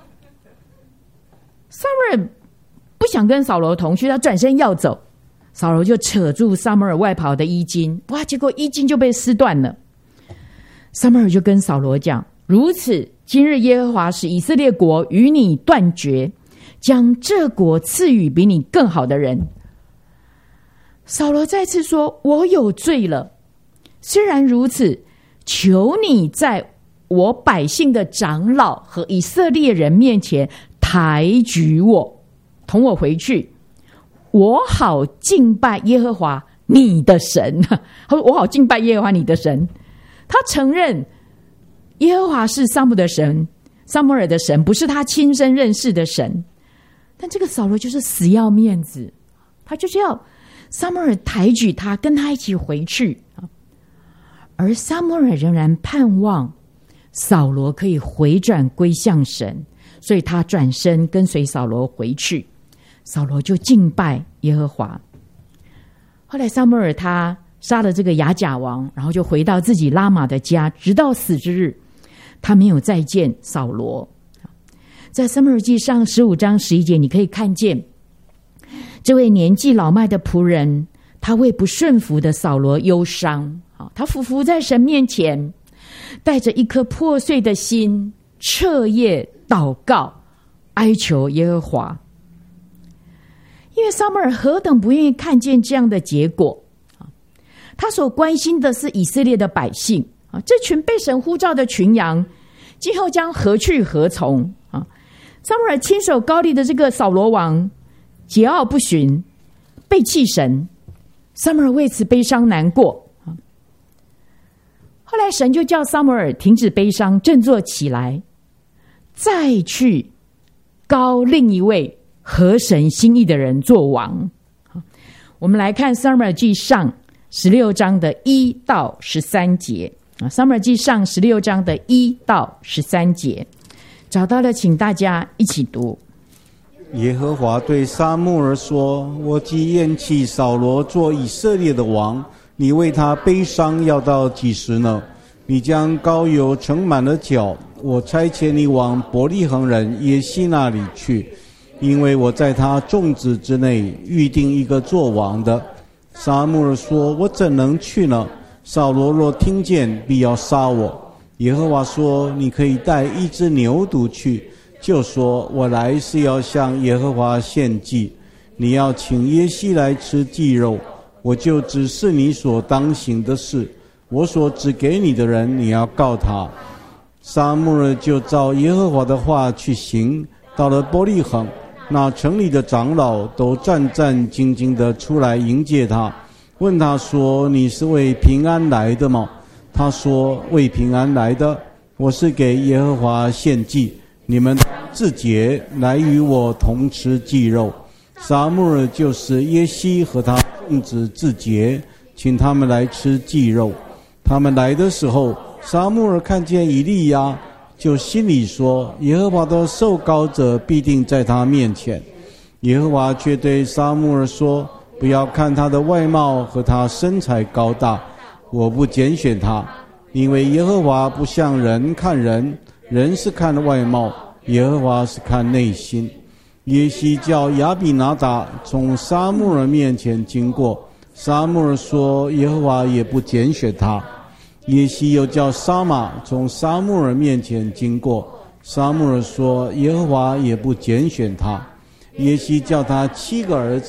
撒母耳不想跟扫罗同去，他转身要走，扫罗就扯住撒母耳外袍的衣襟，哇！结果衣襟就被撕断了。撒母耳就跟扫罗讲：“如此，今日耶和华使以色列国与你断绝，将这国赐予比你更好的人。”扫罗再次说：“我有罪了。虽然如此，求你在我百姓的长老和以色列人面前抬举我，同我回去。”我好敬拜耶和华你的神。他说我好敬拜耶和华你的神。他承认耶和华是撒母的神，撒母耳的神，不是他亲身认识的神。但这个扫罗就是死要面子，他就是要撒母耳抬举他，跟他一起回去。而撒母耳仍然盼望扫罗可以回转归向神，所以他转身跟随扫罗回去。扫罗就敬拜耶和华。后来撒母耳他杀了这个亚甲王，然后就回到自己拉玛的家，直到死之日，他没有再见扫罗。在撒母耳记上十五章十一节，你可以看见这位年纪老迈的仆人，他为不顺服的扫罗忧伤。他俯伏在神面前，带着一颗破碎的心，彻夜祷告，哀求耶和华。因为撒母耳何等不愿意看见这样的结果，他所关心的是以色列的百姓，这群被神呼召的群羊今后将何去何从。撒母耳亲手膏立的这个扫罗王桀骜不驯，背弃神，撒母耳为此悲伤难过。后来神就叫撒母耳停止悲伤，振作起来，再去膏另一位合神心意的人做王。我们来看撒母耳记上十六章的一到十三节。撒母耳记上十六章的一到十三节，找到了请大家一起读。 耶和华对撒母耳说：我既厌弃扫罗做以色列的王，你为他悲伤要到几时呢？你将膏油盛满了脚，我差遣你往伯利恒人耶西那里去，因为我在他众子之内预定一个做王的。撒母耳说：我怎能去呢？扫罗若听见，必要杀我。耶和华说：你可以带一只牛犊去，就说我来是要向耶和华献祭。你要请耶西来吃祭肉，我就指示你所当行的事。我所指给你的人，你要告他。撒母耳就照耶和华的话去行，到了伯利恒，那城里的长老都战战兢兢地出来迎接他，问他说：你是为平安来的吗？他说：为平安来的，我是给耶和华献祭，你们自洁来与我同吃祭肉。撒母耳就是耶西和他众子自洁，请他们来吃祭肉。他们来的时候，撒母耳看见以利亚，就心里说：耶和华的受膏者必定在他面前。耶和华却对撒母耳说：不要看他的外貌和他身材高大，我不拣选他，因为耶和华不像人看人，人是看外貌，耶和华是看内心。耶西叫亚比拿达从撒母耳面前经过，撒母耳说：耶和华也不拣选他。耶西又叫沙玛从撒母耳面前经过，撒母耳说：耶和华也不拣选他。耶西叫他七个儿子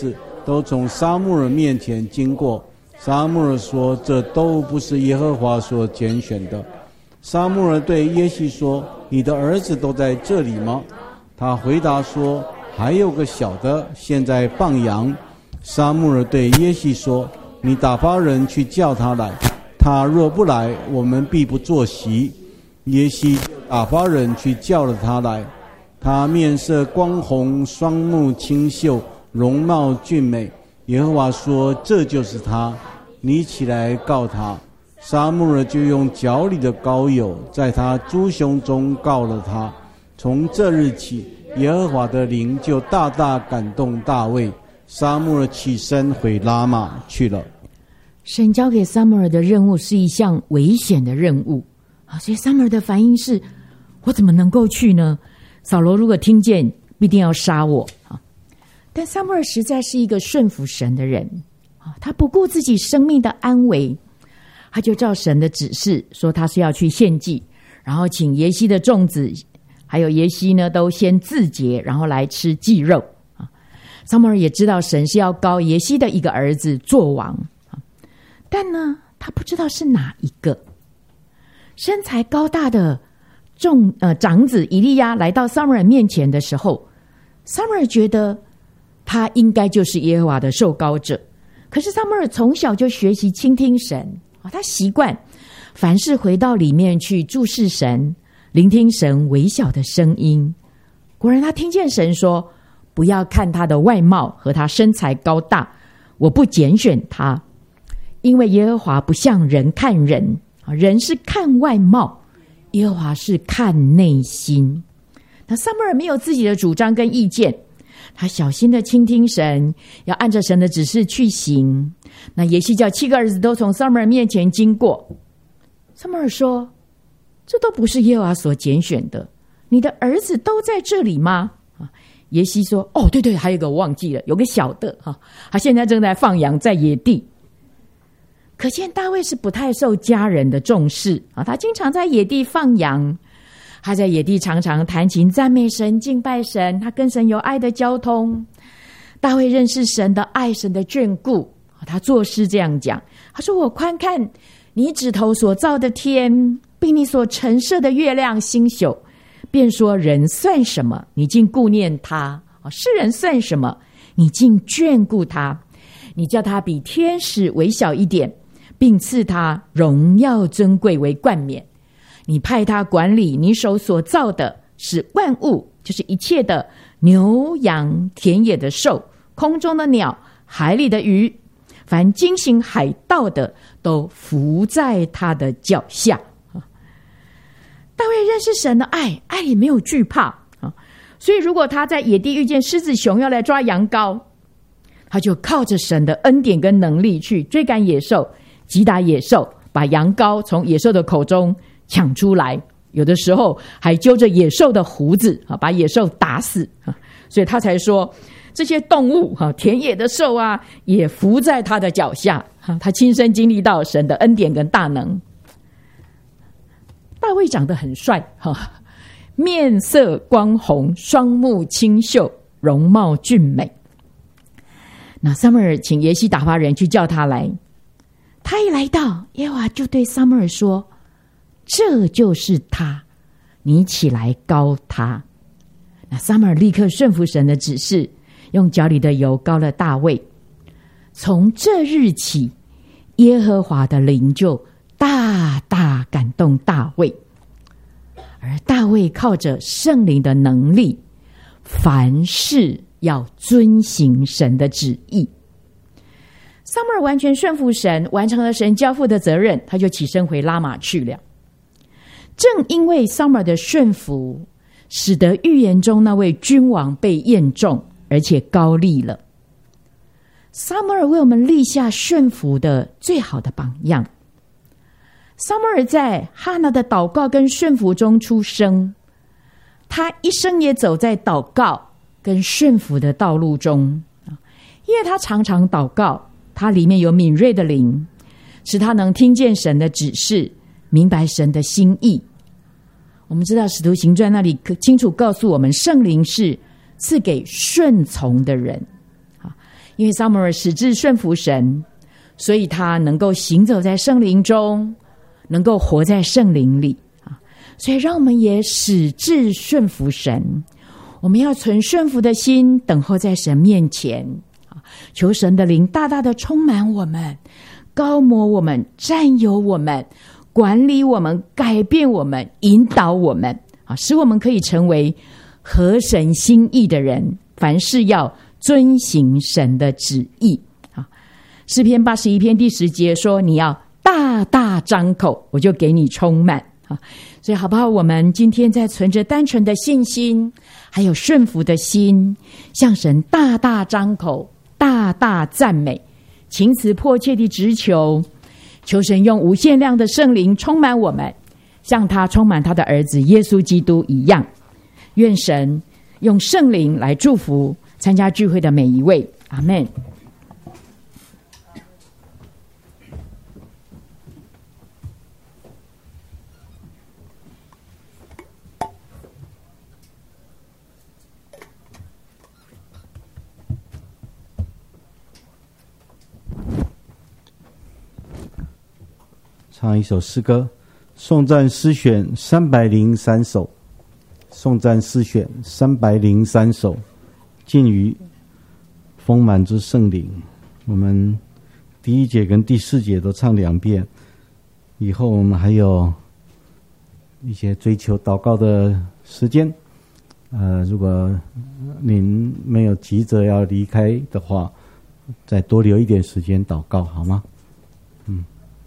都从撒母耳面前经过。撒母耳说：“这都不是耶和华所拣选的。”撒母耳对耶西说：“你的儿子都在这里吗？”他回答说：“还有个小的，现在放羊。”撒母耳对耶西说：“你打发人去叫他来，他若不来，我们必不坐席。”耶西打发人去叫了他来，他面色光红，双目清秀，容貌俊美。耶和华说：“这就是他，你起来告他。”撒母耳就用脚里的膏油在他猪胸中告了他。从这日起，耶和华的灵就大大感动大卫。撒母耳起身回拉玛去了。 神交给撒母耳的任务是一项危险的任务，所以撒母耳的反应是：我怎么能够去呢？扫罗如果听见，必定要杀我。但撒母耳实在是一个顺服神的人，他不顾自己生命的安危，他就照神的指示说他是要去献祭，然后请耶西的众子还有耶西呢都先自洁，然后来吃祭肉。撒母耳也知道神是要膏耶西的一个儿子做王，但呢他不知道是哪一个。身材高大的众呃长子以利亚来到撒母耳面前的时候，撒母耳觉得他应该就是耶和华的受膏者。可是撒母耳从小就学习倾听神，他习惯凡事回到里面去注视神，聆听神微小的声音。果然他听见神说：不要看他的外貌和他身材高大，我不拣选他，因为耶和华不像人看人，人是看外貌，耶和华是看内心。那撒母耳没有自己的主张跟意见，他小心的倾听神，要按照神的指示去行。那耶西叫七个儿子都从撒母耳面前经过。撒母耳说：这都不是耶和华所拣选的，你的儿子都在这里吗？耶西说：哦，对对，还有一个我忘记了，有个小的，他现在正在放羊，在野地。可见大卫是不太受家人的重视，他经常在野地放羊，他在野地常常弹琴赞美神，敬拜神，他跟神有爱的交通。大卫认识神的爱，神的眷顾，他作诗这样讲，他说：我观看你指头所造的天，并你所陈设的月亮星宿，便说人算什么，你竟顾念他；世人算什么，你竟眷顾他。你叫他比天使微小一点，并赐他荣耀尊贵为冠冕。你派他管理你手所造的，使万物，就是一切的牛羊田野的兽，空中的鸟，海里的鱼，凡经行海道的，都伏在他的脚下。大卫认识神的爱，爱里没有惧怕，所以如果他在野地遇见狮子熊要来抓羊羔，他就靠着神的恩典跟能力去追赶野兽，击打野兽，把羊羔从野兽的口中抢出来，有的时候还揪着野兽的胡子，把野兽打死。所以他才说这些动物，田野的兽啊，也伏在他的脚下。他亲身经历到神的恩典跟大能。大卫长得很帅，面色光红，双目清秀，容貌俊美。那撒母耳请耶西打发人去叫他来，他一来到，耶和华就对撒母耳说：这就是他，你起来膏他。那撒母耳立刻顺服神的指示，用脚里的油膏了大卫。从这日起，耶和华的灵就大大感动大卫，而大卫靠着圣灵的能力，凡事要遵行神的旨意。撒母耳完全顺服神，完成了神交付的责任，他就起身回拉玛去了。正因为撒母耳的顺服，使得预言中那位君王被验中，而且膏立了。撒母耳为我们立下顺服的最好的榜样。撒母耳在哈拿的祷告跟顺服中出生，他一生也走在祷告跟顺服的道路中，因为他常常祷告，他里面有敏锐的灵，使他能听见神的指示，明白神的心意。我们知道使徒行传那里清楚告诉我们，圣灵是赐给顺从的人， 因为撒母耳始志顺服神，所以他能够行走在圣灵中，能够活在圣灵里啊。所以让我们也始志顺服神，我们要存顺服的心，等候在神面前啊，求神的灵大大的充满我们，高摩我们，占有我们，管理我们，改变我们，引导我们啊，使我们可以成为合神心意的人，凡事要遵行神的旨意啊。诗篇八十一篇第十节说，你要大大张口，我就给你充满啊。所以好不好，我们今天在存着单纯的信心还有顺服的心，向神大大张口，大大赞美，情辞迫切地直求，求神用无限量的圣灵充满我们，像他充满他的儿子耶稣基督一样。愿神用圣灵来祝福参加聚会的每一位，阿们。 唱一首诗歌，颂赞诗选三百零三首，颂赞诗选三百零三首，尽于丰满之圣灵。我们第一节跟第四节都唱两遍，以后我们还有一些追求祷告的时间。呃，如果您没有急着要离开的话，再多留一点时间祷告，好吗？嗯。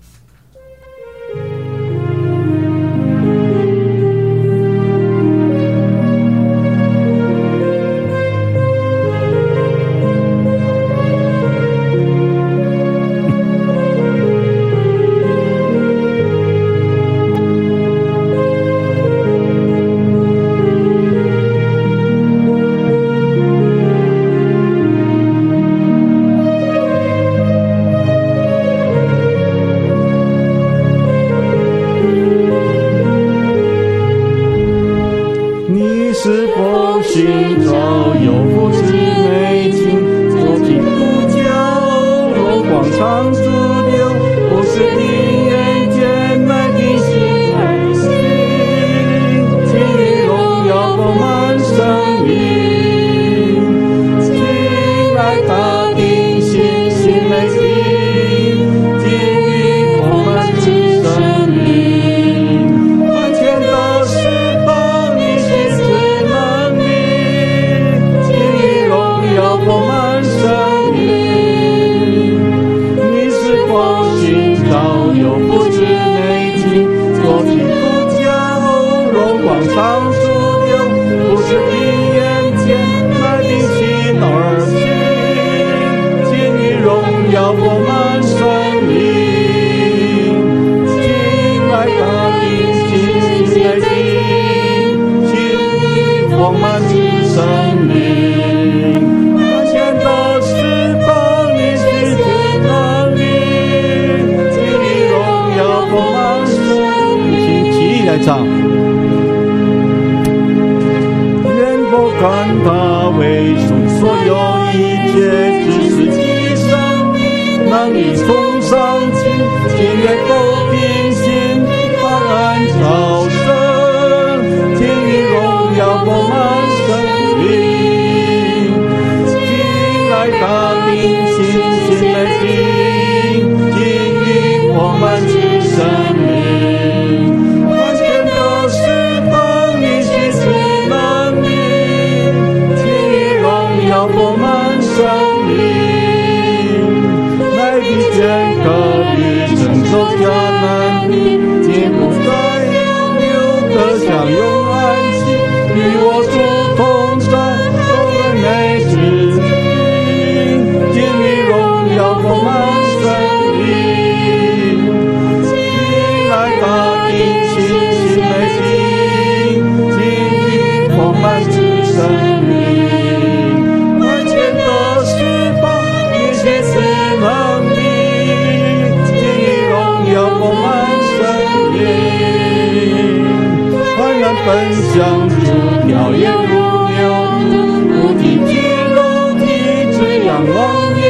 分享主跳跃如牛，不停地楼梯，这样往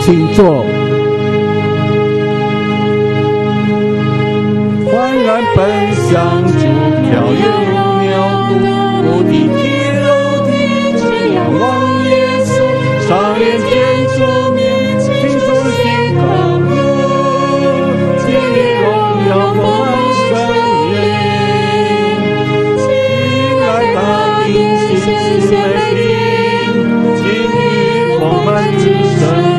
请坐。 欢然奔向主，跳跃如鸟渡过的体肉体，只仰望耶稣，上演天主面，倾注心口歌，给予荣耀丰满生命。亲爱的弟兄姊妹听，给予丰满之生。